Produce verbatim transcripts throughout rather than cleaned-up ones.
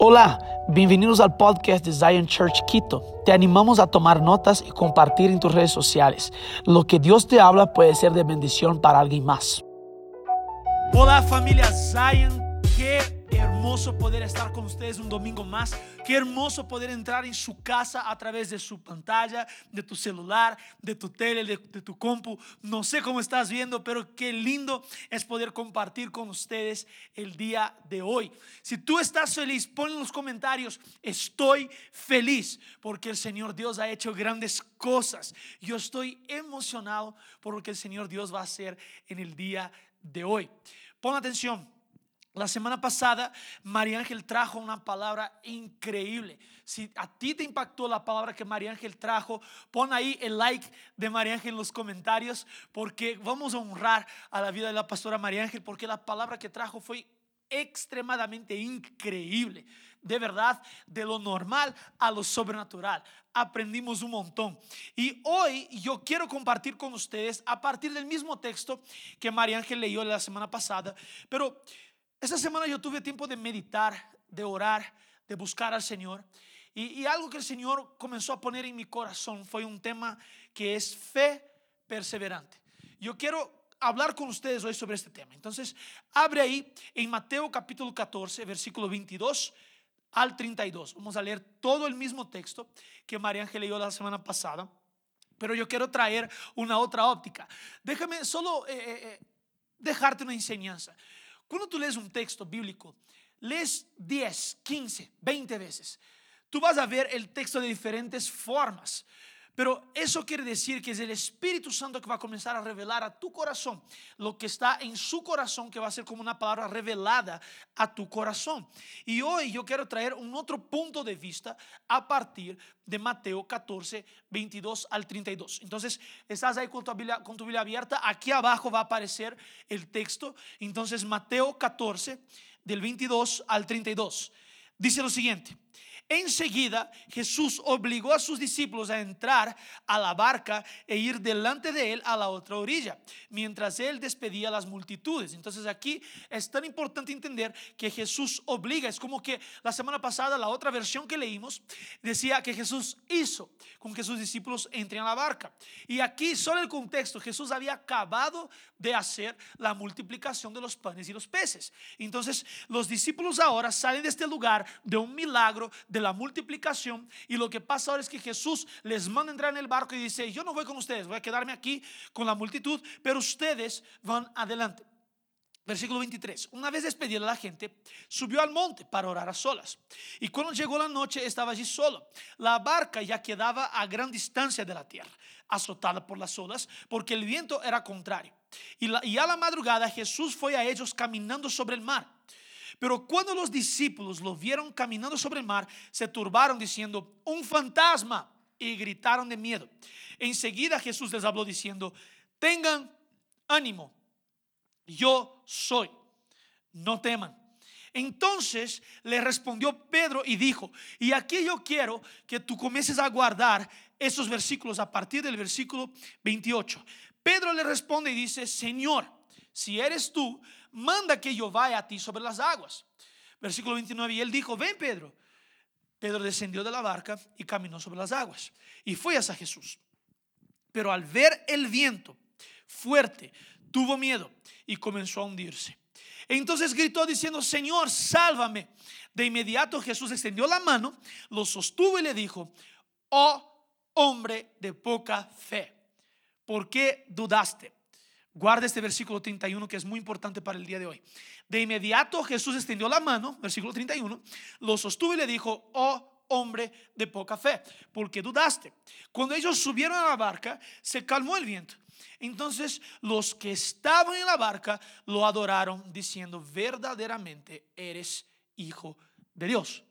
Hola, bienvenidos al podcast de Zion Church Quito. Te animamos a tomar notas y compartir en tus redes sociales. Lo que Dios te habla puede ser de bendición para alguien más. Hola familia Zion, qué hermoso poder estar con ustedes un domingo más. Qué hermoso poder entrar en su casa a través de su pantalla, de tu celular, de tu tele, de, de tu compu. No sé cómo estás viendo, pero qué lindo es poder compartir con ustedes el día de hoy. Si tú estás feliz, pon en los comentarios: estoy feliz porque el Señor Dios ha hecho grandes cosas. Yo estoy emocionado por lo que el Señor Dios va a hacer en el día de hoy. Pon atención. La semana pasada María Ángel trajo una palabra increíble. Si a ti te impactó la palabra que María Ángel trajo, pon ahí el like de María Ángel en los comentarios, porque vamos a honrar a la vida de la pastora María Ángel, porque la palabra que trajo fue extremadamente increíble. De verdad, de lo normal a lo sobrenatural. Aprendimos un montón. Y hoy yo quiero compartir con ustedes a partir del mismo texto que María Ángel leyó la semana pasada. Pero esta semana yo tuve tiempo de meditar, de orar, de buscar al Señor. Y, y algo que el Señor comenzó a poner en mi corazón fue un tema que es fe perseverante. Yo quiero hablar con ustedes hoy sobre este tema. Entonces, abre ahí en Mateo capítulo catorce, versículo veintidós al treinta y dos. Vamos a leer todo el mismo texto que María Ángel leyó la semana pasada, pero yo quiero traer una otra óptica. Déjame solo eh, eh, dejarte una enseñanza. Cuando tú lees un texto bíblico, lees diez, quince, veinte veces, tú vas a ver el texto de diferentes formas. Pero eso quiere decir que es el Espíritu Santo que va a comenzar a revelar a tu corazón lo que está en su corazón, que va a ser como una palabra revelada a tu corazón. Y hoy yo quiero traer un otro punto de vista a partir de Mateo catorce, veintidós al treinta y dos. Entonces, estás ahí con tu Biblia, con tu Biblia abierta. Aquí abajo va a aparecer el texto. Entonces, Mateo catorce, del veintidós al treinta y dos. Dice lo siguiente: enseguida Jesús obligó a sus discípulos a entrar a la barca e ir delante de él a la otra orilla, mientras él despedía a las multitudes. Entonces aquí es tan importante entender que Jesús obliga. Es como que la semana pasada la otra versión que leímos decía que Jesús hizo con que sus discípulos entren a la barca. Y aquí solo el contexto: Jesús había acabado de hacer la multiplicación de los panes y los peces. Entonces los discípulos ahora salen de este lugar de un milagro, de la multiplicación, y lo que pasa ahora es que Jesús les manda entrar en el barco y dice: yo no voy con ustedes, voy a quedarme aquí con la multitud, pero ustedes van adelante. Versículo veintitrés: una vez despedida la gente, subió al monte para orar a solas, y cuando llegó la noche estaba allí solo. La barca ya quedaba a gran distancia de la tierra, azotada por las olas, porque el viento era contrario. Y, la, y a la madrugada Jesús fue a ellos caminando sobre el mar. Pero cuando los discípulos lo vieron caminando sobre el mar, se turbaron diciendo: un fantasma, y gritaron de miedo. Enseguida Jesús les habló diciendo: tengan ánimo, yo soy, no teman. Entonces le respondió Pedro y dijo, y aquí yo quiero que tú comiences a guardar esos versículos a partir del versículo veintiocho. Pedro le responde y dice: Señor, si eres tú, manda que yo vaya a ti sobre las aguas. Versículo veintinueve: y él dijo: ven, Pedro. Pedro descendió de la barca y caminó sobre las aguas y fue hacia Jesús. Pero al ver el viento fuerte, tuvo miedo y comenzó a hundirse. Entonces gritó diciendo: Señor, sálvame. De inmediato Jesús extendió la mano, lo sostuvo y le dijo: oh hombre de poca fe, ¿por qué dudaste? Guarda este versículo treinta y uno, que es muy importante para el día de hoy. De inmediato Jesús extendió la mano, versículo treinta y uno, lo sostuvo y le dijo: oh hombre de poca fe, ¿por qué dudaste? Cuando ellos subieron a la barca, se calmó el viento. Entonces los que estaban en la barca lo adoraron, diciendo: verdaderamente eres hijo de Dios.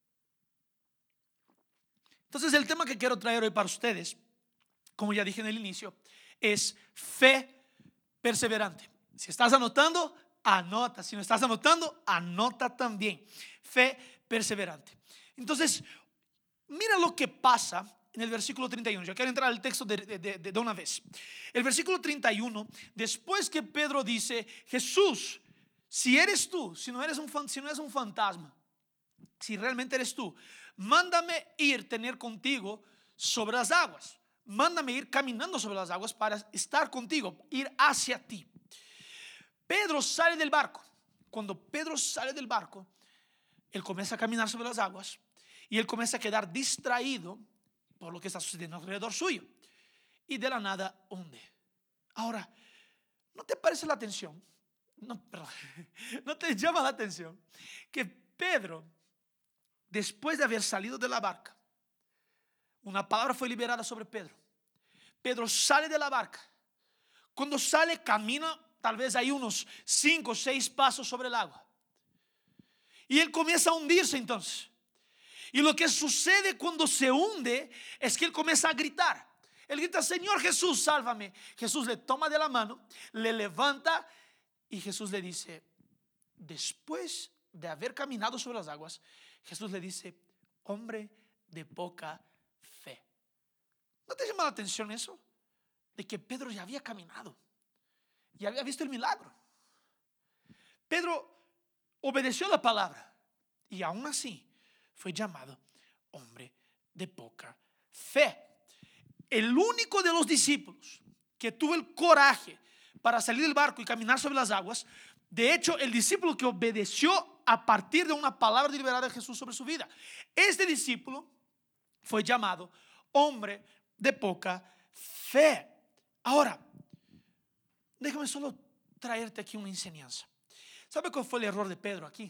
Entonces el tema que quiero traer hoy para ustedes, como ya dije en el inicio, es fe perseverante. Si estás anotando, anota. Si no estás anotando, anota también. Fe perseverante. Entonces, mira lo que pasa en el versículo treinta y uno. Yo quiero entrar al texto de, de, de, de una vez. El versículo treinta y uno, después que Pedro dice: Jesús, si eres tú, si no eres un, si no eres un fantasma, si realmente eres tú, mándame ir, tener contigo sobre las aguas. Mándame ir caminando sobre las aguas para estar contigo, ir hacia ti. Pedro sale del barco. Cuando Pedro sale del barco, él comienza a caminar sobre las aguas y él comienza a quedar distraído por lo que está sucediendo alrededor suyo. Y de la nada hunde. Ahora, ¿no te parece la atención? No, perdón, ¿no te llama la atención que Pedro, después de haber salido de la barca, una palabra fue liberada sobre Pedro? Pedro sale de la barca. Cuando sale, camina tal vez hay unos cinco o seis pasos sobre el agua. Y él comienza a hundirse entonces. Y lo que sucede cuando se hunde es que él comienza a gritar. Él grita: Señor Jesús, sálvame. Jesús le toma de la mano, le levanta y Jesús le dice, después de haber caminado sobre las aguas, Jesús le dice: hombre de poca fe. ¿No te llama la atención eso? De que Pedro ya había caminado, ya había visto el milagro. Pedro obedeció la palabra y aún así fue llamado hombre de poca fe. El único de los discípulos que tuvo el coraje para salir del barco y caminar sobre las aguas, de hecho el discípulo que obedeció a partir de una palabra liberada de Jesús sobre su vida, este discípulo fue llamado hombre de poca fe. Ahora, déjame solo traerte aquí una enseñanza. ¿Sabe cuál fue el error de Pedro aquí?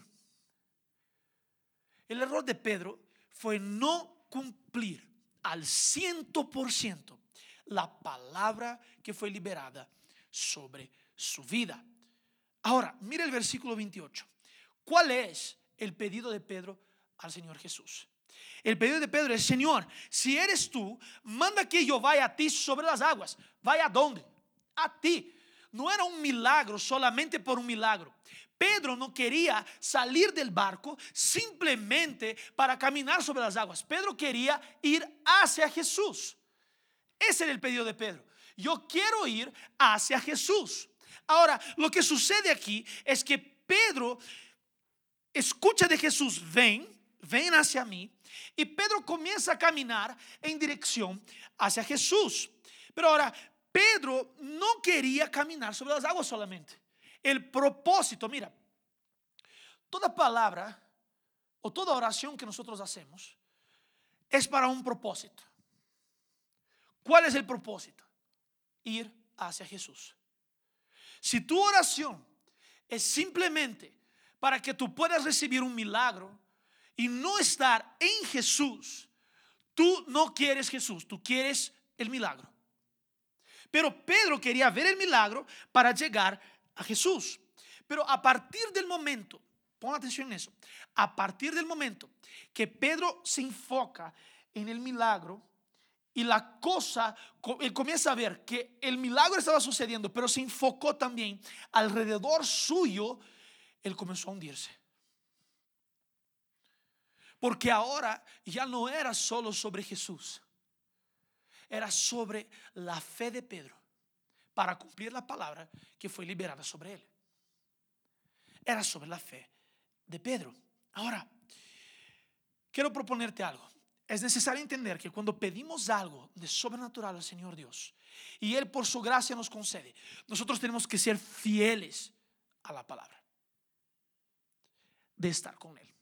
El error de Pedro fue no cumplir al ciento por ciento la palabra que fue liberada sobre su vida. Ahora, mira el versículo veintiocho. ¿Cuál es el pedido de Pedro al Señor Jesús? El pedido de Pedro es: Señor, si eres tú, manda que yo vaya a ti sobre las aguas. ¿Vaya a dónde? A ti. No era un milagro solamente por un milagro. Pedro no quería salir del barco simplemente para caminar sobre las aguas. Pedro quería ir hacia Jesús. Ese era el pedido de Pedro. Yo quiero ir hacia Jesús. Ahora, lo que sucede aquí es que Pedro escucha de Jesús: ven, ven hacia mí. Y Pedro comienza a caminar en dirección hacia Jesús. Pero ahora, Pedro no quería caminar sobre las aguas solamente. El propósito, mira, toda palabra o toda oración que nosotros hacemos es para un propósito. ¿Cuál es el propósito? Ir hacia Jesús. Si tu oración es simplemente para que tú puedas recibir un milagro y no estar en Jesús, tú no quieres Jesús, tú quieres el milagro. Pero Pedro quería ver el milagro para llegar a Jesús. Pero a partir del momento, pon atención en eso, a partir del momento que Pedro se enfoca en el milagro y la cosa, él comienza a ver que el milagro estaba sucediendo, pero se enfocó también alrededor suyo, él comenzó a hundirse. Porque ahora ya no era solo sobre Jesús, era sobre la fe de Pedro para cumplir la palabra que fue liberada sobre él. Era sobre la fe de Pedro. Ahora, quiero proponerte algo. Es necesario entender que cuando pedimos algo de sobrenatural al Señor Dios y Él por su gracia nos concede, nosotros tenemos que ser fieles a la palabra de estar con Él.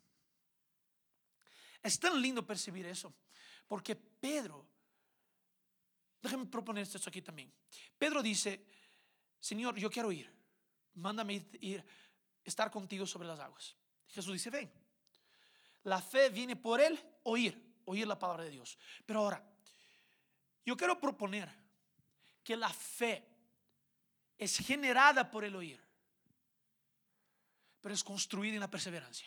Es tan lindo percibir eso, porque Pedro, déjame proponer esto aquí también. Pedro dice: Señor, yo quiero ir, mándame ir, ir estar contigo sobre las aguas. Jesús dice: ven. La fe viene por el oír, oír la palabra de Dios. Pero ahora, yo quiero proponer que la fe es generada por el oír, pero es construida en la perseverancia.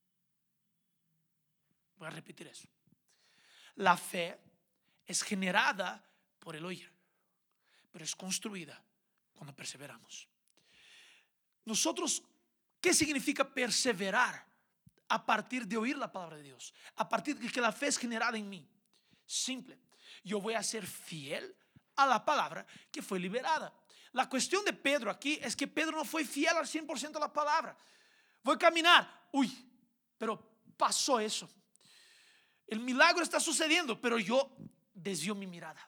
Voy a repetir eso. La fe es generada por el oír, pero es construida cuando perseveramos. Nosotros, ¿qué significa perseverar? A partir de oír la palabra de Dios, a partir de que la fe es generada en mí. Simple, yo voy a ser fiel a la palabra que fue liberada. La cuestión de Pedro aquí es que Pedro no fue fiel al cien por ciento a la palabra. Voy a caminar, uy, pero pasó eso. El milagro está sucediendo, pero yo desvío mi mirada.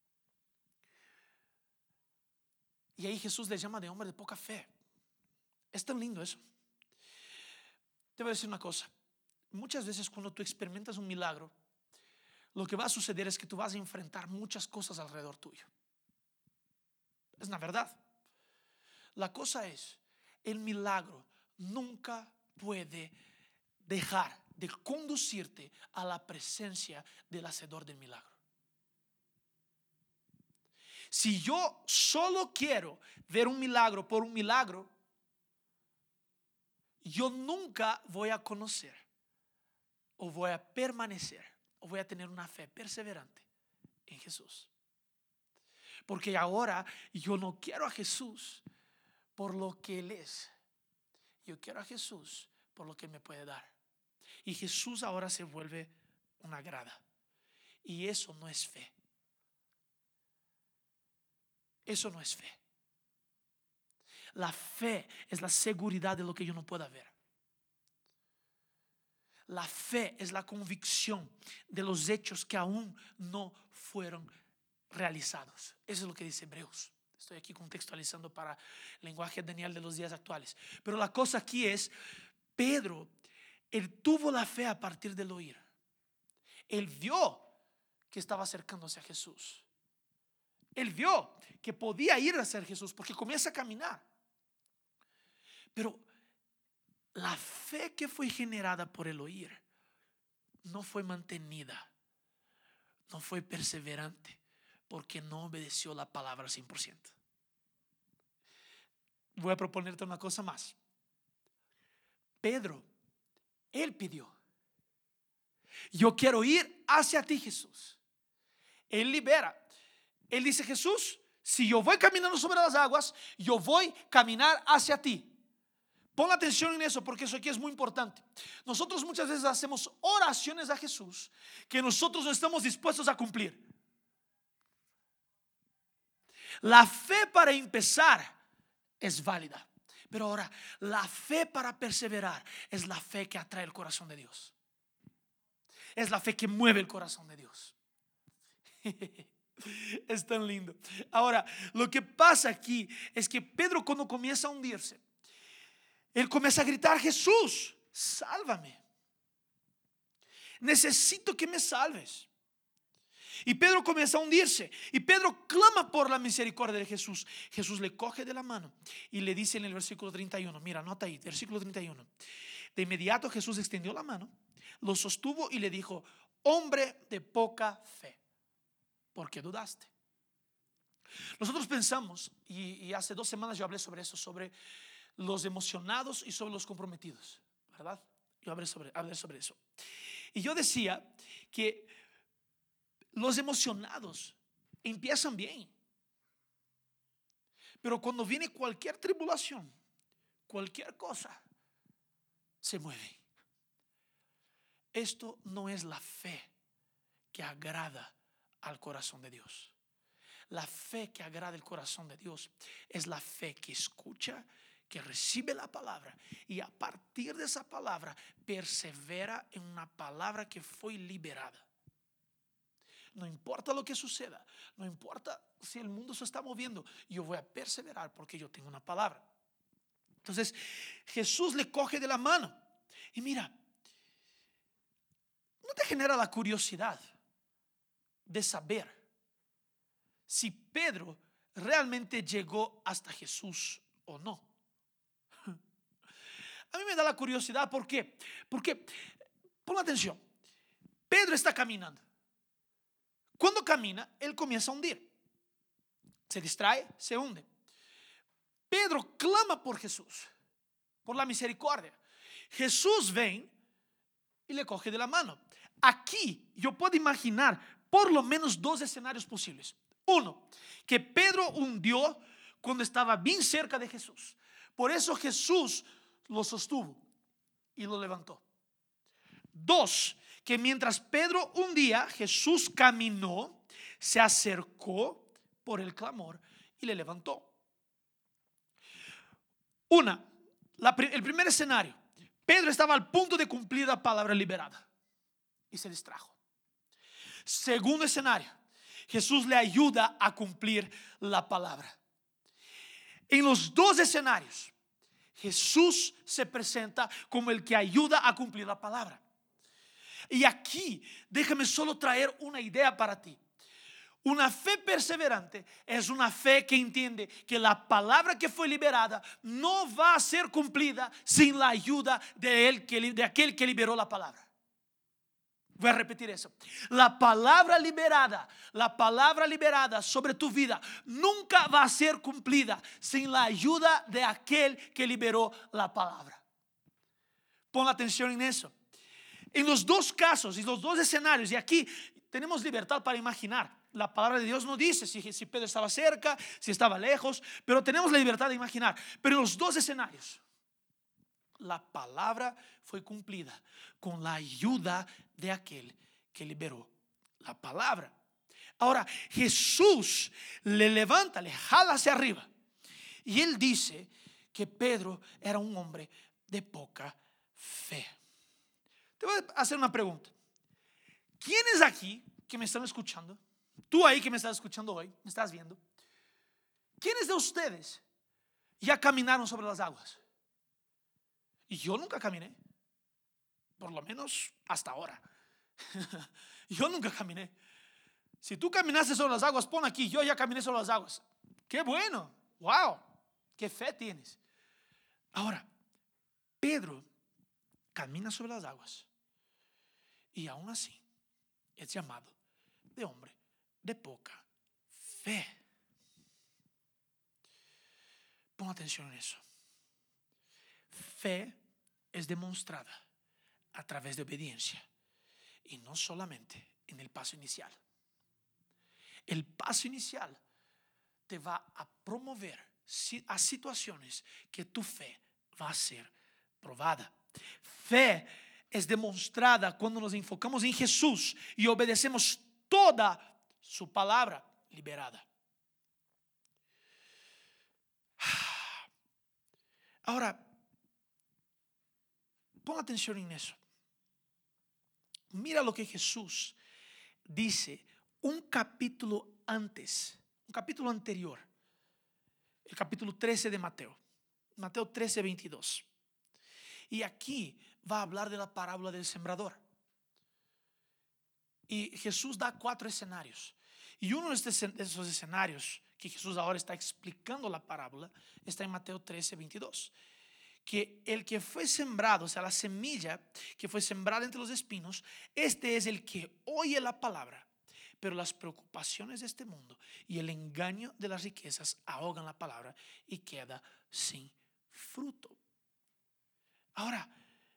Y ahí Jesús le llama de hombre de poca fe. Es tan lindo eso. Te voy a decir una cosa. Muchas veces cuando tú experimentas un milagro, lo que va a suceder es que tú vas a enfrentar muchas cosas alrededor tuyo. Es la verdad. La cosa es, el milagro nunca puede dejar de conducirte a la presencia del hacedor del milagro. Si yo solo quiero ver un milagro por un milagro, yo nunca voy a conocer o voy a permanecer o voy a tener una fe perseverante en Jesús. Porque ahora yo no quiero a Jesús por lo que Él es. Yo quiero a Jesús por lo que me puede dar. Y Jesús ahora se vuelve una grada. Y eso no es fe. Eso no es fe. La fe es la seguridad de lo que yo no pueda ver. La fe es la convicción de los hechos que aún no fueron realizados. Eso es lo que dice Hebreos. Estoy aquí contextualizando para el lenguaje Daniel de los días actuales. Pero la cosa aquí es, Pedro, él tuvo la fe a partir del oír. Él vio que estaba acercándose a Jesús. Él vio que podía ir a ser Jesús porque comienza a caminar. Pero la fe que fue generada por el oír no fue mantenida, no fue perseverante, porque no obedeció la palabra al cien por ciento. Voy a proponerte una cosa más. Pedro, él pidió: yo quiero ir hacia ti, Jesús. Él libera. Él dice: Jesús, si yo voy caminando sobre las aguas, yo voy a caminar hacia ti. Pon atención en eso, porque eso aquí es muy importante. Nosotros muchas veces hacemos oraciones a Jesús que nosotros no estamos dispuestos a cumplir. La fe para empezar es válida, pero ahora la fe para perseverar es la fe que atrae el corazón de Dios. Es la fe que mueve el corazón de Dios. Es tan lindo. Ahora, lo que pasa aquí es que Pedro, cuando comienza a hundirse, él comienza a gritar: Jesús, sálvame. Necesito que me salves. Y Pedro comienza a hundirse. Y Pedro clama por la misericordia de Jesús. Jesús le coge de la mano y le dice en el versículo treinta y uno. Mira, nota ahí, versículo treinta y uno. De inmediato Jesús extendió la mano, lo sostuvo y le dijo: hombre de poca fe, ¿por qué dudaste? Nosotros pensamos, y, y hace dos semanas yo hablé sobre eso, sobre los emocionados y sobre los comprometidos, ¿verdad? Yo hablé sobre, hablé sobre eso. Y yo decía que los emocionados empiezan bien, pero cuando viene cualquier tribulación, cualquier cosa, se mueven. Esto no es la fe que agrada al corazón de Dios. La fe que agrada el corazón de Dios es la fe que escucha, que recibe la palabra y a partir de esa palabra persevera en una palabra que fue liberada. No importa lo que suceda, no importa si el mundo se está moviendo, yo voy a perseverar porque yo tengo una palabra. Entonces Jesús le coge de la mano y mira, ¿no te genera la curiosidad de saber si Pedro realmente llegó hasta Jesús o no? A mí me da la curiosidad. ¿Por qué? Porque, pon atención, Pedro está caminando. Cuando camina, él comienza a hundir. Se distrae, se hunde. Pedro clama por Jesús, por la misericordia. Jesús ven y le coge de la mano. Aquí yo puedo imaginar por lo menos dos escenarios posibles. Uno, que Pedro hundió cuando estaba bien cerca de Jesús. Por eso Jesús lo sostuvo y lo levantó. Dos, que mientras Pedro hundía, Jesús caminó, se acercó por el clamor y le levantó. Una, la, el primer escenario, Pedro estaba al punto de cumplir la palabra liberada y se distrajo. Segundo escenario, Jesús le ayuda a cumplir la palabra. En los dos escenarios, Jesús se presenta como el que ayuda a cumplir la palabra. Y aquí déjame solo traer una idea para ti. Una fe perseverante es una fe que entiende que la palabra que fue liberada no va a ser cumplida sin la ayuda de, él que, de aquel que liberó la palabra. Voy a repetir eso. La palabra liberada, la palabra liberada sobre tu vida nunca va a ser cumplida sin la ayuda de aquel que liberó la palabra. Pon atención en eso. En los dos casos y los dos escenarios, y aquí tenemos libertad para imaginar. La palabra de Dios no dice si, si Pedro estaba cerca, si estaba lejos, pero tenemos la libertad de imaginar. Pero en los dos escenarios, la palabra fue cumplida con la ayuda de aquel que liberó la palabra. Ahora Jesús le levanta, le jala hacia arriba, y él dice que Pedro era un hombre de poca fe. Te voy a hacer una pregunta. ¿Quiénes aquí que me están escuchando? Tú ahí que me estás escuchando hoy, me estás viendo. ¿Quiénes de ustedes ya caminaron sobre las aguas? Y yo nunca caminé, por lo menos hasta ahora. Yo nunca caminé. Si tú caminaste sobre las aguas, pon aquí: yo ya caminé sobre las aguas. Qué bueno, wow, qué fe tienes. Ahora, Pedro camina sobre las aguas y aún así es llamado de hombre de poca fe. Pon atención en eso. Fe es demostrada a través de obediencia y no solamente en el paso inicial. El paso inicial te va a promover a situaciones que tu fe va a ser probada. Fe es demostrada cuando nos enfocamos en Jesús y obedecemos toda su palabra liberada. Ahora, pon atención en eso. Mira lo que Jesús dice un capítulo antes, un capítulo anterior, el capítulo trece de Mateo, Mateo trece, veintidós. Y aquí va a hablar de la parábola del sembrador. Y Jesús da cuatro escenarios. Y uno de esos escenarios que Jesús ahora está explicando la parábola está en Mateo trece, veintidós. Que el que fue sembrado, o sea, la semilla que fue sembrada entre los espinos, este es el que oye la palabra, pero las preocupaciones de este mundo y el engaño de las riquezas ahogan la palabra y queda sin fruto. Ahora,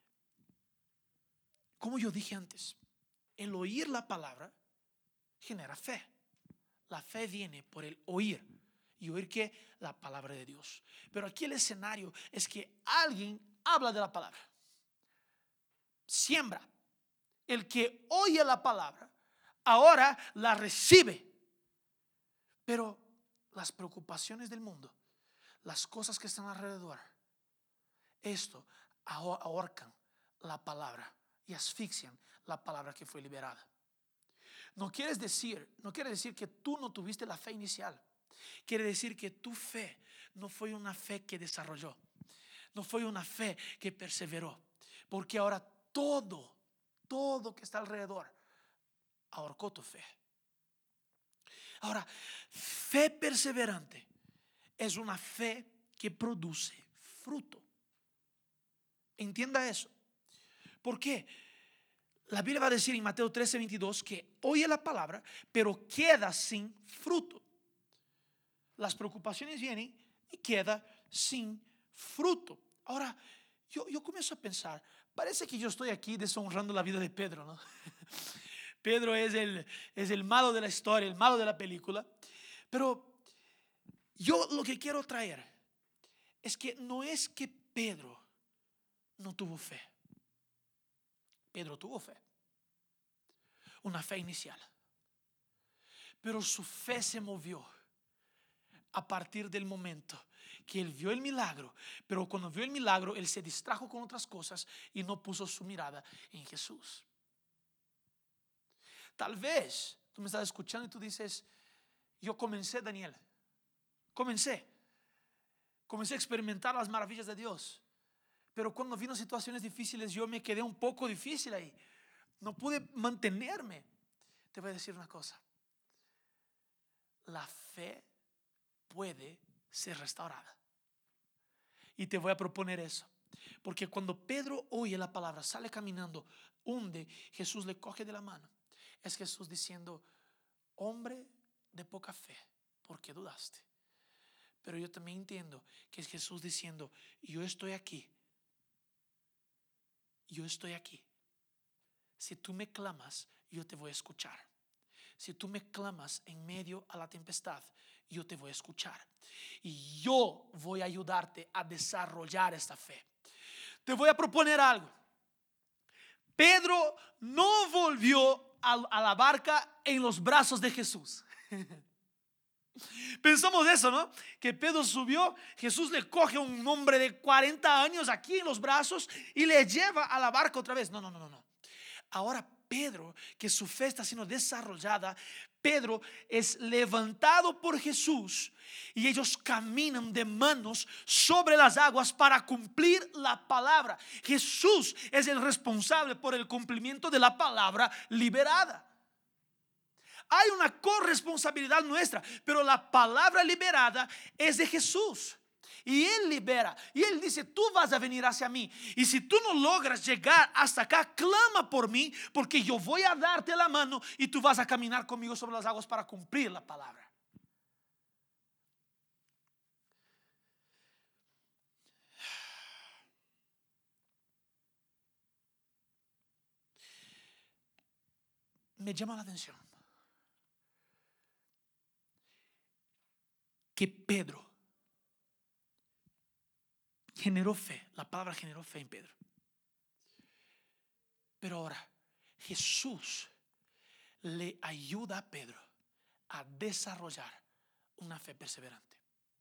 como yo dije antes, el oír la palabra genera fe. La fe viene por el oír. ¿Y oír qué? La palabra de Dios. Pero aquí el escenario es que alguien habla de la palabra, siembra. El que oye la palabra ahora la recibe. Pero las preocupaciones del mundo, las cosas que están alrededor, esto ahorcan la palabra y asfixian la palabra que fue liberada. No quieres decir, no quiere decir que tú no tuviste la fe inicial. Quiere decir que tu fe no fue una fe que desarrolló, no fue una fe que perseveró, porque ahora todo, todo que está alrededor ahorcó tu fe. Ahora, fe perseverante es una fe que produce fruto. Entienda eso. ¿Por qué? La Biblia va a decir en Mateo trece, veintidós que oye la palabra, pero queda sin fruto. Las preocupaciones vienen y queda sin fruto. Ahora, yo, yo comienzo a pensar, parece que yo estoy aquí deshonrando la vida de Pedro, ¿no? Pedro es el, es el malo de la historia, el malo de la película. Pero yo lo que quiero traer es que no es que Pedro no tuvo fe. Pedro tuvo fe, una fe inicial, pero su fe se movió a partir del momento que él vio el milagro, pero cuando vio el milagro, él se distrajo con otras cosas y no puso su mirada en Jesús. Tal vez tú me estás escuchando y tú dices, yo comencé, Daniel, comencé, comencé a experimentar las maravillas de Dios, pero cuando vino situaciones difíciles yo me quedé un poco difícil ahí, no pude mantenerme. Te voy a decir una cosa, la fe puede ser restaurada. Y te voy a proponer eso, porque cuando Pedro oye la palabra, sale caminando, hunde, Jesús le coge de la mano. Es Jesús diciendo, hombre de poca fe, ¿por qué dudaste? Pero yo también entiendo que es Jesús diciendo, yo estoy aquí, yo estoy aquí. Si tú me clamas, yo te voy a escuchar. Si tú me clamas en medio a la tempestad, yo te voy a escuchar. Y yo voy a ayudarte a desarrollar esta fe. Te voy a proponer algo. Pedro no volvió a, a la barca en los brazos de Jesús. Pensamos eso, ¿no? Que Pedro subió, Jesús le coge a un hombre de cuarenta años aquí en los brazos y le lleva a la barca otra vez. No, no, no, no. Ahora Pedro, que su fe está siendo desarrollada, Pedro es levantado por Jesús y ellos caminan de manos sobre las aguas para cumplir la palabra. Jesús es el responsable por el cumplimiento de la palabra liberada. Hay una corresponsabilidad nuestra, pero la palabra liberada es de Jesús. Y Él libera. Y Él dice, tú vas a venir hacia mí. Y si tú no logras llegar hasta acá, clama por mí, porque yo voy a darte la mano y tú vas a caminar conmigo sobre las aguas para cumplir la palabra. Me llama la atención que Pedro generó fe. La palabra generó fe en Pedro. Pero ahora Jesús le ayuda a Pedro a desarrollar una fe perseverante.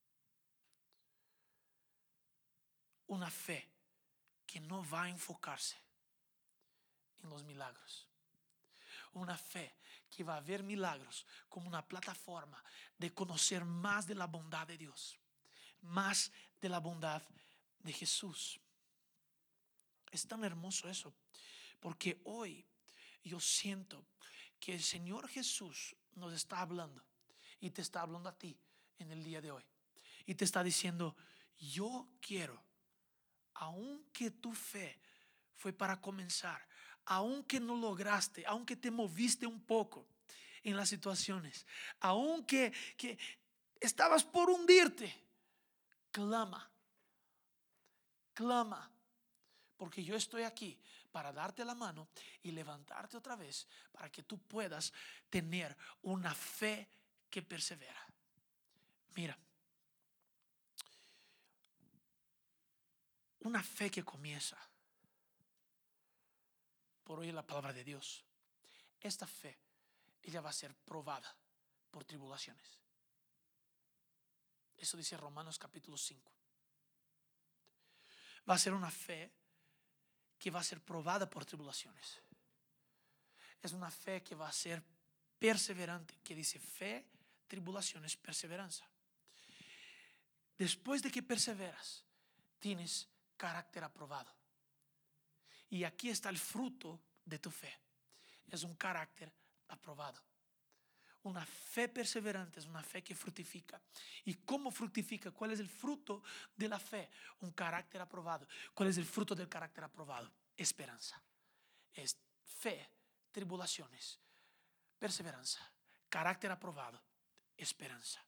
Una fe que no va a enfocarse en los milagros. Una fe que va a ver milagros como una plataforma de conocer más de la bondad de Dios, más de la bondad de Jesús. Es tan hermoso eso, porque hoy yo siento que el Señor Jesús nos está hablando y te está hablando a ti en el día de hoy y te está diciendo, yo quiero, aunque tu fe fue para comenzar, aunque no lograste, aunque te moviste un poco en las situaciones, aunque que estabas por hundirte, clama, clama, porque yo estoy aquí para darte la mano y levantarte otra vez para que tú puedas tener una fe que persevera. Mira, una fe que comienza por oír la palabra de Dios. Esta fe, ella va a ser probada por tribulaciones. Eso dice Romanos capítulo cinco. Va a ser una fe que va a ser probada por tribulaciones. Es una fe que va a ser perseverante, que dice fe, tribulaciones, perseverancia. Después de que perseveras, tienes carácter aprobado. Y aquí está el fruto de tu fe. Es un carácter aprobado. Una fe perseverante es una fe que fructifica. ¿Y cómo fructifica? ¿Cuál es el fruto de la fe? Un carácter aprobado. ¿Cuál es el fruto del carácter aprobado? Esperanza. Es fe, tribulaciones, perseverancia, carácter aprobado, esperanza.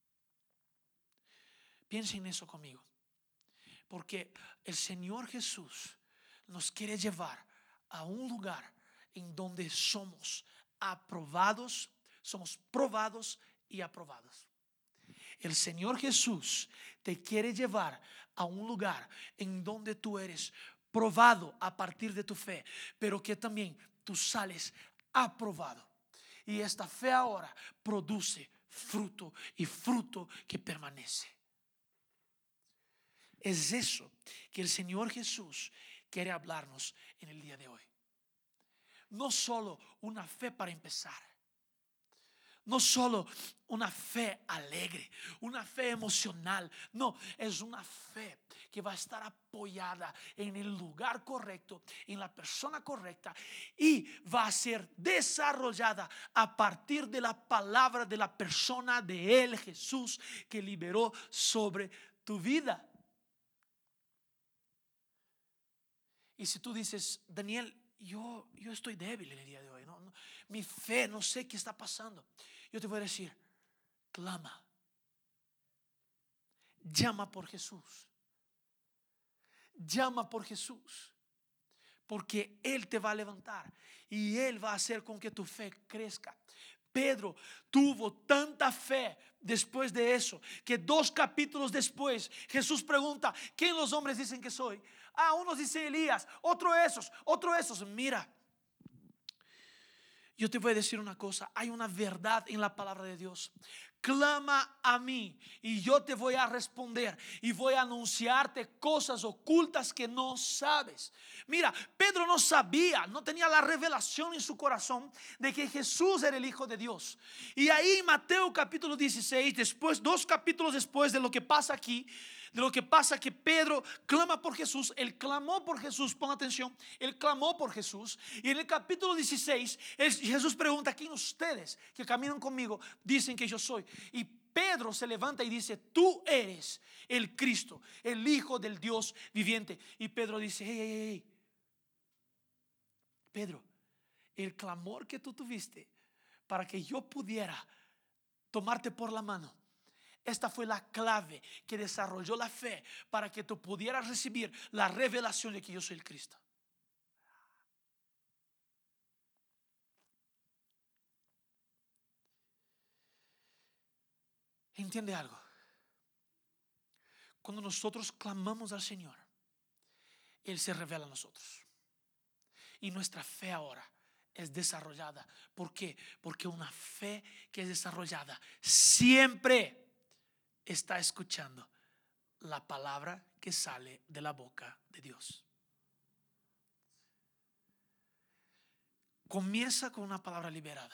Piensa en eso conmigo, porque el Señor Jesús nos quiere llevar a un lugar en donde somos aprobados, somos probados y aprobados. El Señor Jesús te quiere llevar a un lugar en donde tú eres probado a partir de tu fe, pero que también tú sales aprobado. Y esta fe ahora produce fruto, y fruto que permanece. Es eso que el Señor Jesús quiere hablarnos en el día de hoy. No solo una fe para empezar, no solo una fe alegre, una fe emocional. No, es una fe que va a estar apoyada en el lugar correcto, en la persona correcta, y va a ser desarrollada a partir de la palabra de la persona de Él, Jesús, que liberó sobre tu vida. Y si tú dices, Daniel, yo, yo estoy débil en el día de hoy, ¿no? No, mi fe, no sé qué está pasando. Yo te voy a decir, clama, llama por Jesús, llama por Jesús, porque Él te va a levantar y Él va a hacer con que tu fe crezca. Pedro tuvo tanta fe después de eso, que dos capítulos después Jesús pregunta, ¿quién los hombres dicen que soy? Ah, unos dicen Elías, otro esos, otro esos. Mira, yo te voy a decir una cosa, hay una verdad en la palabra de Dios. Clama a mí y yo te voy a responder y voy a anunciarte cosas ocultas que no sabes. Mira, Pedro no sabía, no tenía la revelación en su corazón de que Jesús era el Hijo de Dios. Y ahí en Mateo capítulo dieciséis, después, dos capítulos después de lo que pasa aquí, de lo que pasa que Pedro clama por Jesús, él clamó por Jesús, pon atención, él clamó por Jesús. Y en el capítulo dieciséis, Jesús pregunta, ¿quién ustedes que caminan conmigo dicen que yo soy? Y Pedro se levanta y dice, tú eres el Cristo, el Hijo del Dios viviente. Y Pedro dice, hey, hey, hey, Pedro, el clamor que tú tuviste para que yo pudiera tomarte por la mano, esta fue la clave que desarrolló la fe para que tú pudieras recibir la revelación de que yo soy el Cristo. ¿Entiende algo? Cuando nosotros clamamos al Señor, Él se revela a nosotros. Y nuestra fe ahora es desarrollada. ¿Por qué? Porque una fe que es desarrollada siempre está escuchando la palabra que sale de la boca de Dios. Comienza con una palabra liberada.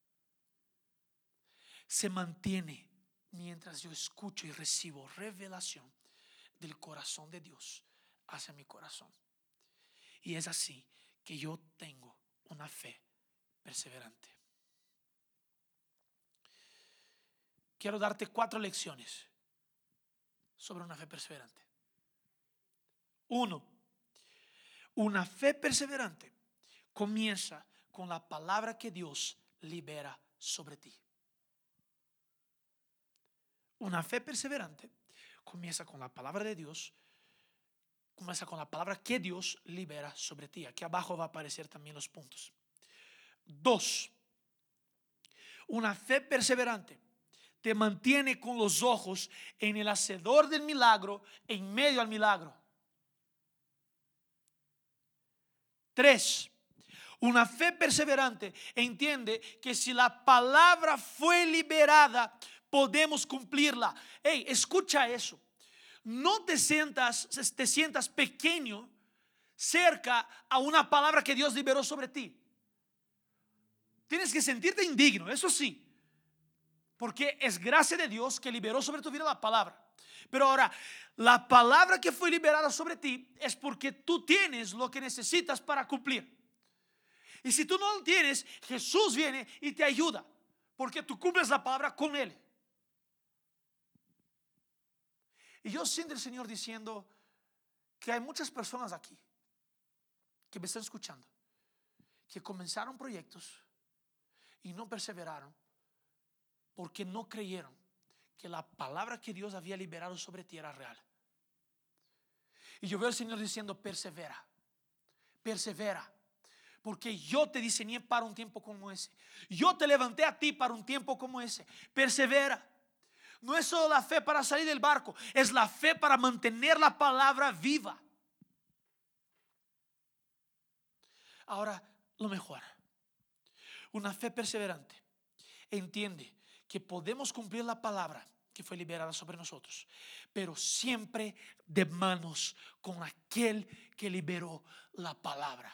Se mantiene mientras yo escucho y recibo revelación del corazón de Dios hacia mi corazón. Y es así que yo tengo una fe perseverante. Quiero darte cuatro lecciones sobre una fe perseverante. Uno, una fe perseverante comienza con la palabra que Dios libera sobre ti. Una fe perseverante comienza con la palabra de Dios, comienza con la palabra que Dios libera sobre ti. Aquí abajo va a aparecer también los puntos. Dos, una fe perseverante te mantiene con los ojos en el hacedor del milagro, en medio al milagro. Tres, una fe perseverante entiende que si la palabra fue liberada, podemos cumplirla. Hey, escucha eso. No te sientas, te sientas pequeño cerca a una palabra que Dios liberó sobre ti. Tienes que sentirte indigno, eso sí, porque es gracia de Dios que liberó sobre tu vida la palabra. Pero ahora, la palabra que fue liberada sobre ti es porque tú tienes lo que necesitas para cumplir. Y si tú no lo tienes, Jesús viene y te ayuda, porque tú cumples la palabra con Él. Y yo siento el Señor diciendo que hay muchas personas aquí que me están escuchando, que comenzaron proyectos y no perseveraron porque no creyeron que la palabra que Dios había liberado sobre ti era real. Y yo veo al Señor diciendo, persevera, persevera, porque yo te diseñé para un tiempo como ese. Yo te levanté a ti para un tiempo como ese. Persevera. No es solo la fe para salir del barco, es la fe para mantener la palabra viva. Ahora, lo mejor, una fe perseverante entiende que podemos cumplir la palabra que fue liberada sobre nosotros, pero siempre de manos con aquel que liberó la palabra.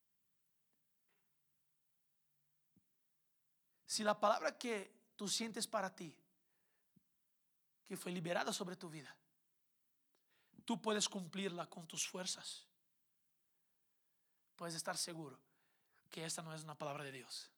Si la palabra que tú sientes para ti, que fue liberada sobre tu vida, tú puedes cumplirla con tus fuerzas, puedes estar seguro que esta no es una palabra de Dios.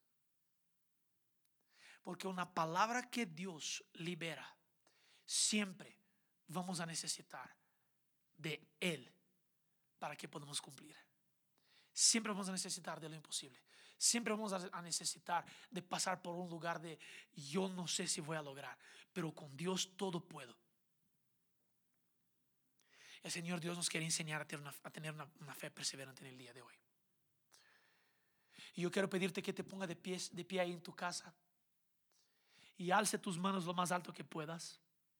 Porque una palabra que Dios libera, siempre vamos a necesitar de Él para que podamos cumplir. Siempre vamos a necesitar de lo imposible. Siempre vamos a necesitar de pasar por un lugar de yo no sé si voy a lograr, pero con Dios todo puedo. El Señor Dios nos quiere enseñar a tener una, a tener una, una fe perseverante en el día de hoy. Y yo quiero pedirte que te ponga de pie, de pie ahí en tu casa y alce tus manos lo más alto que puedas.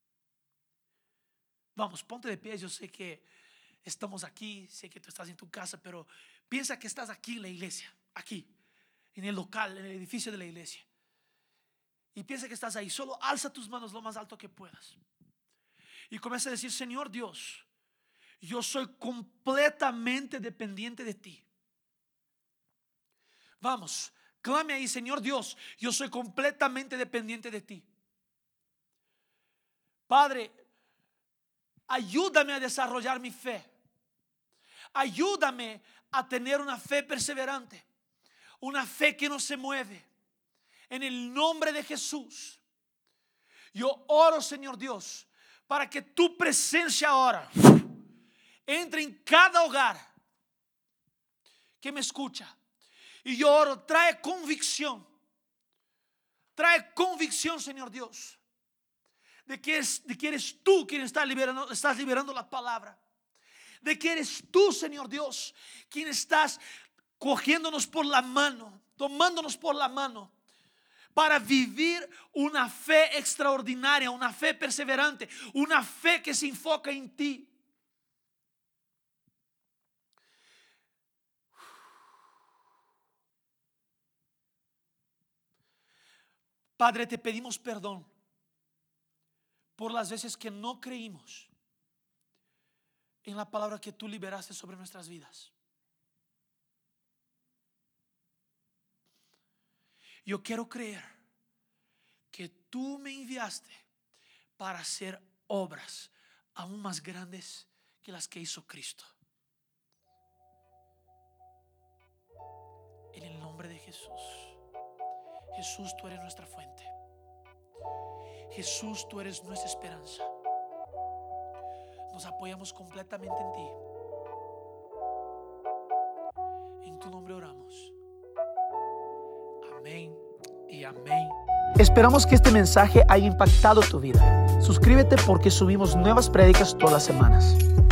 Vamos, ponte de pie. Yo sé que estamos aquí, sé que tú estás en tu casa, pero piensa que estás aquí en la iglesia, aquí, en el local, en el edificio de la iglesia. Y piensa que estás ahí. Solo alza tus manos lo más alto que puedas y comienza a decir: Señor Dios, yo soy completamente dependiente de ti. Vamos, clame ahí: Señor Dios, yo soy completamente dependiente de ti. Padre, ayúdame a desarrollar mi fe. Ayúdame a tener una fe perseverante, una fe que no se mueve. En el nombre de Jesús, yo oro, Señor Dios, para que tu presencia ahora entre en cada hogar que me escucha. Y yo oro, trae convicción, trae convicción, Señor Dios, de que, es, de que eres tú quien está liberando, estás liberando la palabra. De que eres tú, Señor Dios, quien estás cogiéndonos por la mano, tomándonos por la mano, para vivir una fe extraordinaria, una fe perseverante, una fe que se enfoca en ti. Padre, te pedimos perdón por las veces que no creímos en la palabra que tú liberaste sobre nuestras vidas. Yo quiero creer que tú me enviaste para hacer obras aún más grandes que las que hizo Cristo. En el nombre de Jesús. Jesús, tú eres nuestra fuente. Jesús, tú eres nuestra esperanza. Nos apoyamos completamente en ti. En tu nombre oramos. Amén y amén. Esperamos que este mensaje haya impactado tu vida. Suscríbete porque subimos nuevas prédicas todas las semanas.